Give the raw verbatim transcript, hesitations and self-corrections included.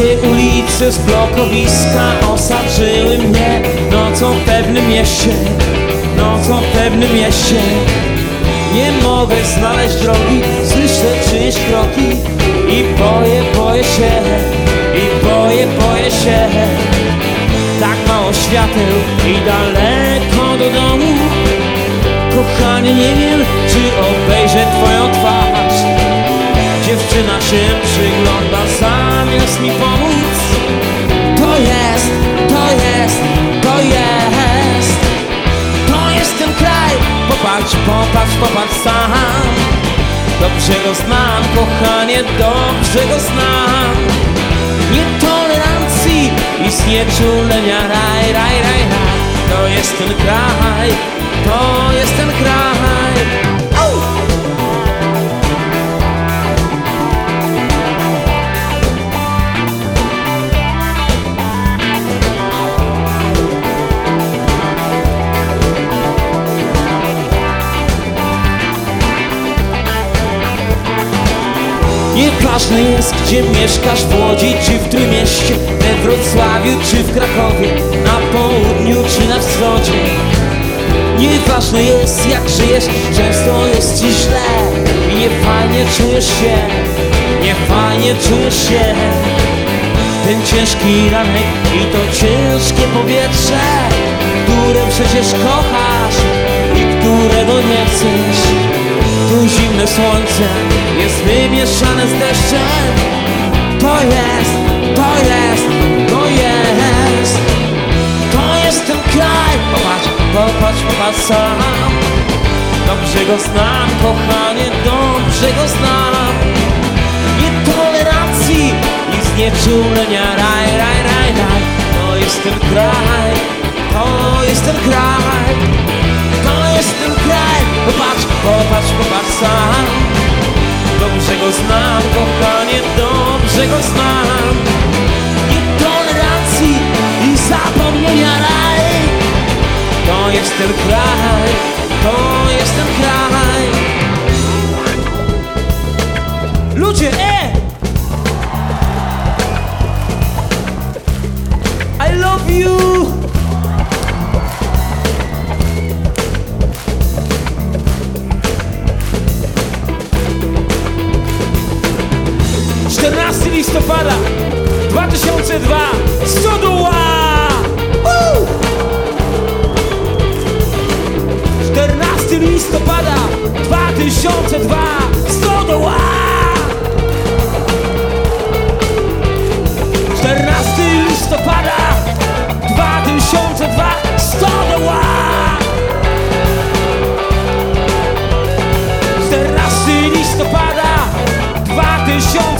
Wąskie ulice z blokowiska osaczyły mnie nocą w pewnym mieście, nocą w pewnym mieście. Nie mogę znaleźć drogi, słyszę czyjeś kroki i boję, boję się, i boję, boję się. Tak mało świateł i daleko do domu. Kochanie, nie wiem, czy obejrzę twoją twarz. Dziewczyna się przygląda zamiast mi pomóc. To jest, to jest, to jest, to jest ten kraj. Popatrz, popatrz, popatrz sam. Dobrze go znam, kochanie, dobrze go znam. Nietolerancji i znieczulenia, raj, raj, raj, raj. To jest ten kraj, to jest ten kraj. Oh! Nieważne jest, gdzie mieszkasz, w Łodzi czy w Trójmieście, we Wrocławiu czy w Krakowie, na południu czy na wschodzie. Nieważne jest, jak żyjesz, często jest ci źle i niefajnie czujesz się, niefajnie czujesz się. Ten ciężki ranek i to ciężkie powietrze, które przecież kochasz i którego nie chcesz. Tu zimne słońce jest wymieszane z deszczem. To jest, to jest, to jest, to jest ten kraj. Popatrz, popatrz, popatrz sam. Dobrze go znam, kochanie, dobrze go znam. Nietolerancji i znieczulenia, raj, raj, raj, raj. To jest ten kraj, to jest ten kraj, to jest ten kraj. Popatrz, popatrz, popatrz sam. Dobrze go znam, kochanie, dobrze go znam. Nietolerancji i zapomnienia, raj. To jest ten kraj, to jest ten kraj. Ludzie, e! I love you! czternastego listopada dwa tysiące dwa, Stodoła! czternastego listopada dwa tysiące dwa, Stodoła! czternastego listopada dwa tysiące dwa, Stodoła! czternastego listopada dwa tysiące